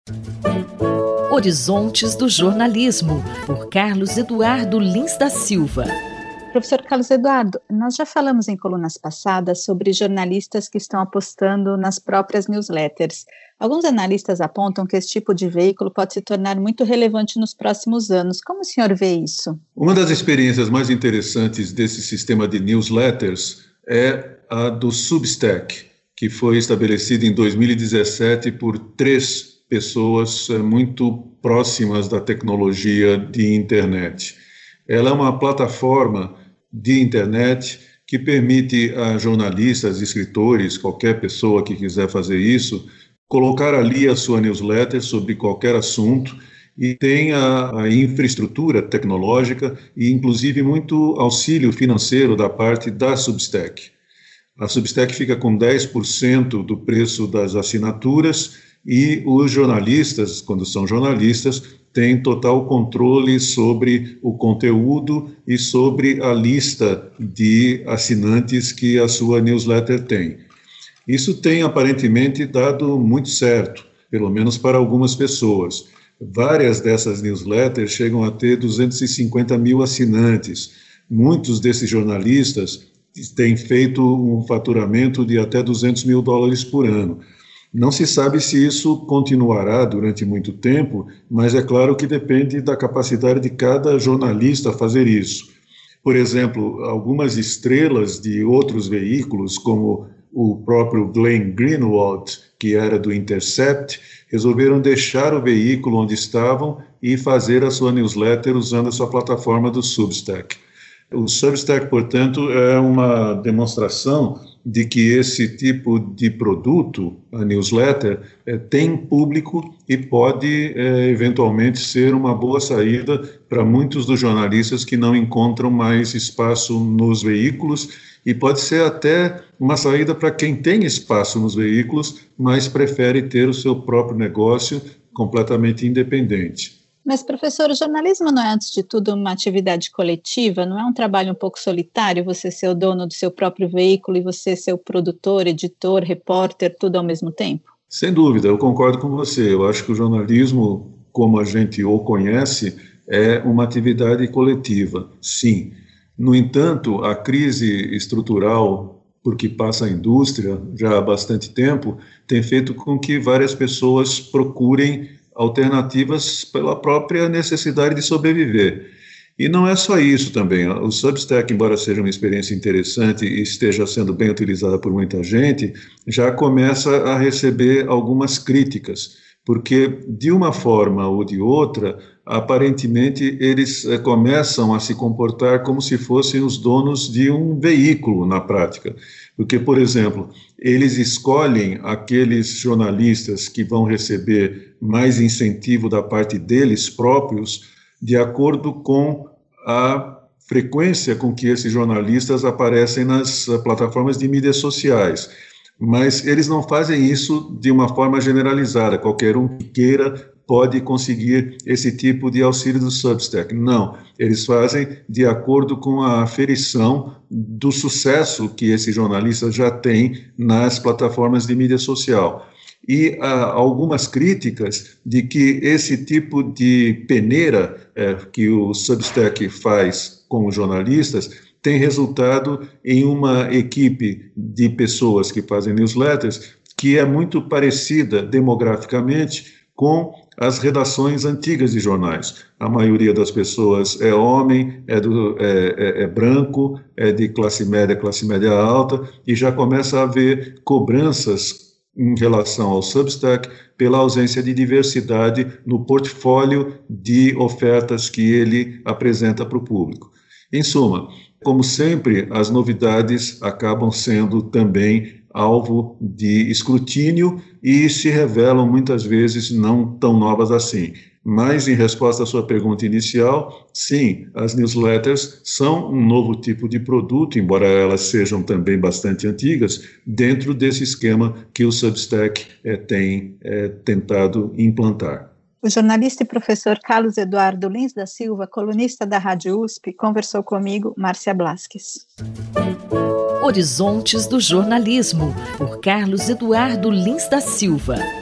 Horizontes do Jornalismo, por Carlos Eduardo Lins da Silva. Professor Carlos Eduardo, nós já falamos em colunas passadas sobre jornalistas que estão apostando nas próprias newsletters. Alguns analistas apontam que esse tipo de veículo pode se tornar muito relevante nos próximos anos. Como o senhor vê isso? Uma das experiências mais interessantes desse sistema de newsletters é a do Substack, que foi estabelecido em 2017 por 3 pessoas muito próximas da tecnologia de internet. Ela é uma plataforma de internet que permite a jornalistas, escritores, qualquer pessoa que quiser fazer isso, colocar ali a sua newsletter sobre qualquer assunto e tem a infraestrutura tecnológica e, inclusive, muito auxílio financeiro da parte da Substack. A Substack fica com 10% do preço das assinaturas e os jornalistas, quando são jornalistas, têm total controle sobre o conteúdo e sobre a lista de assinantes que a sua newsletter tem. Isso tem aparentemente dado muito certo, pelo menos para algumas pessoas. Várias dessas newsletters chegam a ter 250 mil assinantes. Muitos desses jornalistas têm feito um faturamento de até $200 mil por ano. Não se sabe se isso continuará durante muito tempo, mas é claro que depende da capacidade de cada jornalista fazer isso. Por exemplo, algumas estrelas de outros veículos, como o próprio Glenn Greenwald, que era do Intercept, resolveram deixar o veículo onde estavam e fazer a sua newsletter usando a sua plataforma do Substack. O Substack, portanto, é uma demonstração de que esse tipo de produto, a newsletter, tem público e pode eventualmente ser uma boa saída para muitos dos jornalistas que não encontram mais espaço nos veículos e pode ser até uma saída para quem tem espaço nos veículos, mas prefere ter o seu próprio negócio completamente independente. Mas, professor, o jornalismo não é, antes de tudo, uma atividade coletiva? Não é um trabalho um pouco solitário, você ser o dono do seu próprio veículo e você ser o produtor, editor, repórter, tudo ao mesmo tempo? Sem dúvida, eu concordo com você. Eu acho que o jornalismo, como a gente o conhece, é uma atividade coletiva, sim. No entanto, a crise estrutural por que passa a indústria já há bastante tempo tem feito com que várias pessoas procurem alternativas pela própria necessidade de sobreviver. E não é só isso também. O Substack, embora seja uma experiência interessante e esteja sendo bem utilizada por muita gente, já começa a receber algumas críticas, porque de uma forma ou de outra, aparentemente eles começam a se comportar como se fossem os donos de um veículo na prática. Porque, por exemplo, eles escolhem aqueles jornalistas que vão receber mais incentivo da parte deles próprios, de acordo com a frequência com que esses jornalistas aparecem nas plataformas de mídias sociais. Mas eles não fazem isso de uma forma generalizada, qualquer um que queira pode conseguir esse tipo de auxílio do Substack. Não, eles fazem de acordo com a aferição do sucesso que esse jornalista já tem nas plataformas de mídia social. E há algumas críticas de que esse tipo de peneira que o Substack faz com os jornalistas tem resultado em uma equipe de pessoas que fazem newsletters que é muito parecida demograficamente com as redações antigas de jornais. A maioria das pessoas é homem, é branco, é de classe média alta, e já começa a haver cobranças em relação ao Substack pela ausência de diversidade no portfólio de ofertas que ele apresenta para o público. Em suma, como sempre, as novidades acabam sendo também alvo de escrutínio e se revelam muitas vezes não tão novas assim. Mas, em resposta à sua pergunta inicial, sim, as newsletters são um novo tipo de produto, embora elas sejam também bastante antigas, dentro desse esquema que o Substack tem tentado implantar. O jornalista e professor Carlos Eduardo Lins da Silva, colunista da Rádio USP, conversou comigo, Márcia Blasques. Horizontes do Jornalismo, por Carlos Eduardo Lins da Silva.